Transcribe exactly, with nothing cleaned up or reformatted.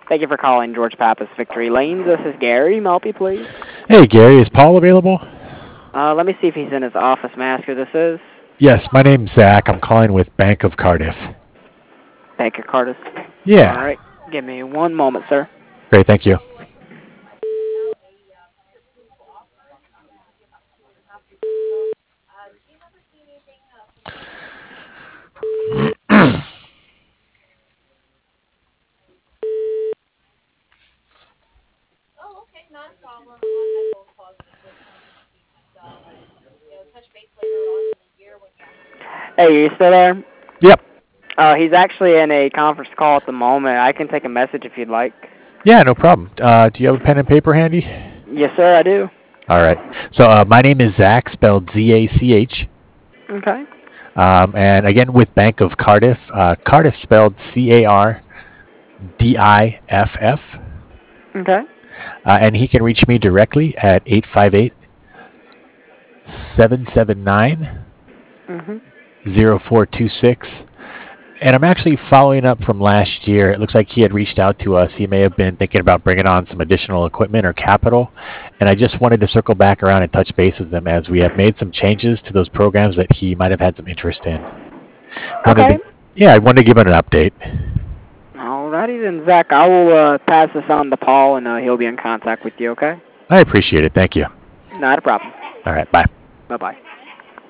Thank you for calling George Pappas Victory Lanes. This is Gary. May I help you, please? Hey, Gary, is Paul available? Uh, let me see if he's in his office. May I ask who this is? Yes, my name's Zach. I'm calling with Bank of Cardiff. Baker Cardis. All Yeah. right. Give me one moment, sir. Great, thank you. Hey, you still there? Yep. Uh, he's actually in a conference call at the moment. I can take a message if you'd like. Yeah, no problem. Uh, do you have a pen and paper handy? Yes, sir, I do. All right. So uh, my name is Zach, spelled Z A C H. Okay. Um, and again, with Bank of Cardiff. Uh, Cardiff spelled C A R D I F F. Okay. Uh, and he can reach me directly at eight five eight, seven seven nine, Mm-hmm. zero four two six. And I'm actually following up from last year. It looks like he had reached out to us. He may have been thinking about bringing on some additional equipment or capital. And I just wanted to circle back around and touch base with him as we have made some changes to those programs that he might have had some interest in. Wanted Okay. to, yeah, I wanted to give him an update. Alrighty then, Zach. I will uh, pass this on to Paul, and uh, he'll be in contact with you, okay? I appreciate it. Thank you. Not a problem. All right, bye. Bye-bye.